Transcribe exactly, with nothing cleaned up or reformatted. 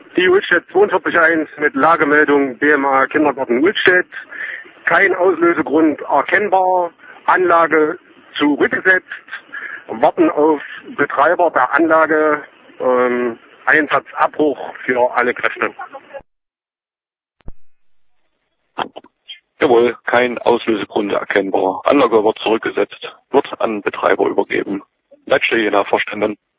Die Ulstedt zweiundvierzig eins mit Lagemeldung B M A Kindergarten Ulstedt. Kein Auslösegrund erkennbar. Anlage zurückgesetzt. Warten auf Betreiber der Anlage. Ähm, Einsatzabbruch für alle Kräfte. Jawohl, kein Auslösegrund erkennbar. Anlage wird zurückgesetzt, wird an Betreiber übergeben. Leitstelle je nach Verstanden.